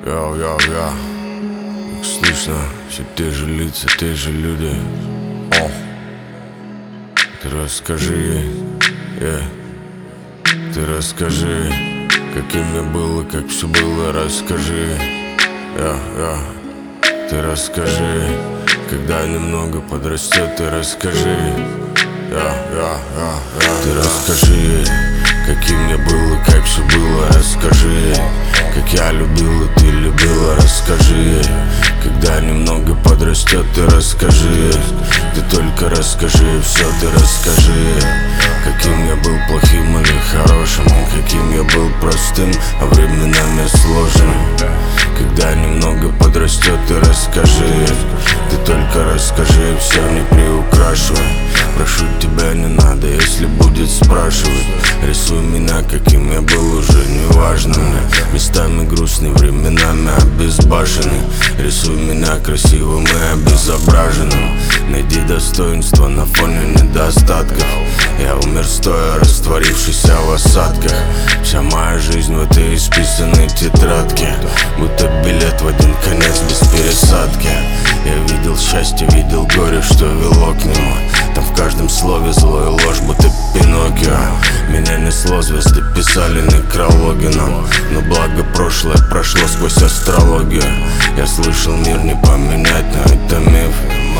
Я, как слышно, все те же лица, те же люди. О, ты расскажи ей, ты расскажи, каким я был и как все было, расскажи. Ты расскажи, когда немного подрастет, ты расскажи. Ты расскажи ей, каким я был и как все было, расскажи. Как я любил и ты любила, расскажи ей. Когда немного подрастет, ты расскажи. Ты только расскажи, все ты расскажи. Каким я был плохим или хорошим, каким я был простым, а временами сложным. Когда немного подрастет, ты расскажи. Ты только расскажи, все не приукрашивай. Прошу тебя, не надо, если будет спрашивать. Рисуй меня, каким я был, уже не важно мне. Местами грустный, временами обезбашенный. Рисуй меня красивым и обезображенным. Найди достоинство на фоне недостатков. Я умер стоя, растворившийся в осадках. Вся моя жизнь в этой исписанной тетрадке, будто билет в один конец без пересадки. Я видел счастье, видел горе, что вело к нему. Там в каждом слове зло и ложь, будто Пиноккио. Меня несло, звезды писали некрологи нам. Но благо прошлое прошло сквозь астрологию. Я слышал, мир не поменять, но это миф.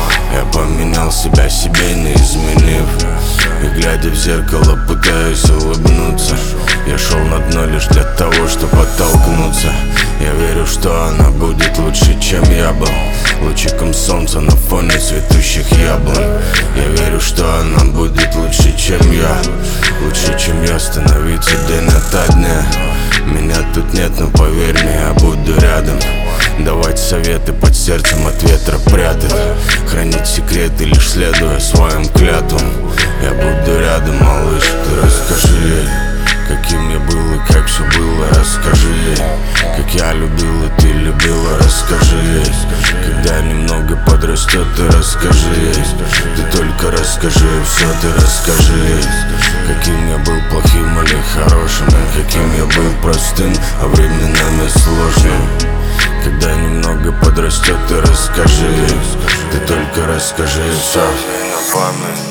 Я поменял себя себе, не изменив. И глядя в зеркало, пытаюсь улыбнуться. Я шел на дно лишь для того, чтобы оттолкнуться. Я верю, что она будет лучше, чем я был. Лучиком солнца на фоне цветущих яблонь. Я верю, что она будет лучше, чем я. Лучше, чем я, становиться день ото дня. Меня тут нет, но поверь мне, я буду рядом. Давать советы, под сердцем от ветра прятать. Хранить секреты, лишь следуя своим клятвам. Я буду рядом, малыш, ты расскажи ей, каким я был и как все было, расскажи ей. Как я любил и ты любила, расскажи ей. Когда немного подрастет, ты расскажи ей. Ты только расскажи, все ты расскажи ей. Каким я был плохим или хорошим, каким я был простым, а временами сложным. Когда немного подрастет, ты расскажи ей. Ты только расскажи, все на память.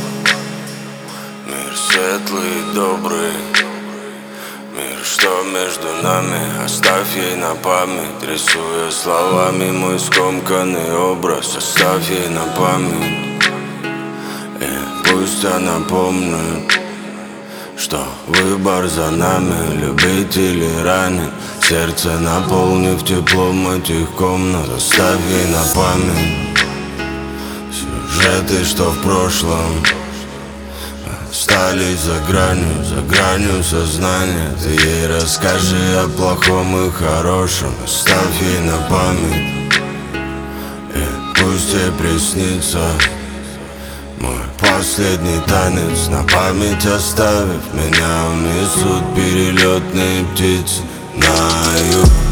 Мир светлый и добрый, мир, что между нами, оставь ей на память. Рисуя словами мой скомканный образ, оставь ей на память. И пусть она помнит, что выбор за нами, любить или ранить. Сердце наполнив теплом этих комнат, оставь ей на память. Сюжеты, что в прошлом остались за гранью сознания. Ты ей расскажи о плохом и хорошем, оставь ей на память. И пусть ей приснится мой последний танец, на память оставив. Меня унесут перелетные птицы на юг.